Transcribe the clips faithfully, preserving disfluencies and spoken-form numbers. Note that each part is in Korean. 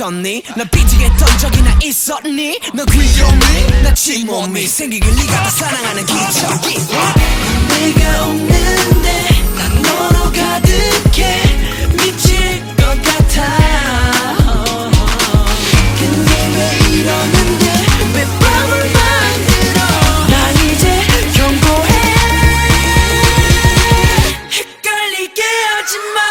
있었니? 널 삐지겠던 적이나 있었니? 너 귀여움이 나 침몸이 생기길 네가 더 사랑하는 기적이 내가 없는데 난 너로 가득해 미칠 것 같아 근데 왜 이러는데 왜 밤을 만들어 난 이제 경고해 헷갈리게 하지마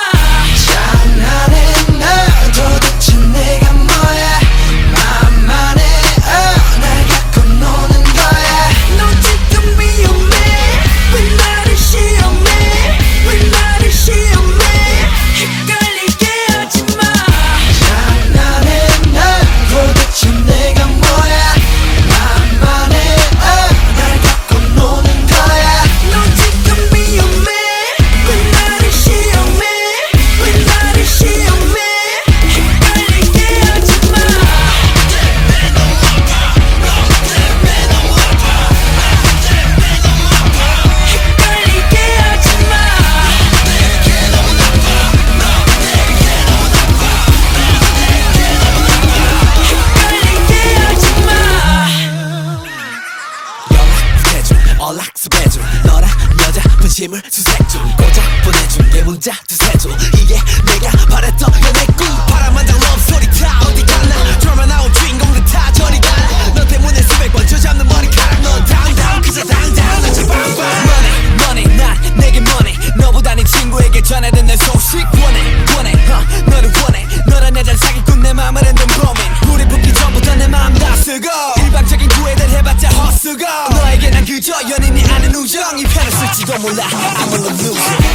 연락수배줘 너랑 여자 분심을 수색줘 고작 보내준 게 문자 두세줘 이게 내가 바랬던 연애 꿈 바람만장 럽소리 다 어디 갔나 드라마 나온 주인공들 다 저리 가라 너 때문에 수백 번 쥐어잡는 머리카락 넌 당당 그저 당당 넌 제방방 Money money 난 내게 money 너보다 네 친구에게 전해든 내 소식 원해 원해 uh, 너를 원해 너란 여자를 사기꾼 내 맘을 흔든 범인 불이 붙기 전부터 내 맘 다 쓰고 일방적인 구애들 해봤자 헛수고 너에게 난 그저 연인이 아닌 우정 이 편을 쓸지도 몰라 I'm a loser